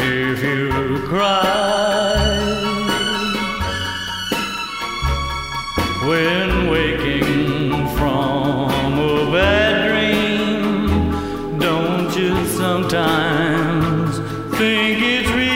If you cry when waking from a bad dream, don't you sometimes think it's real?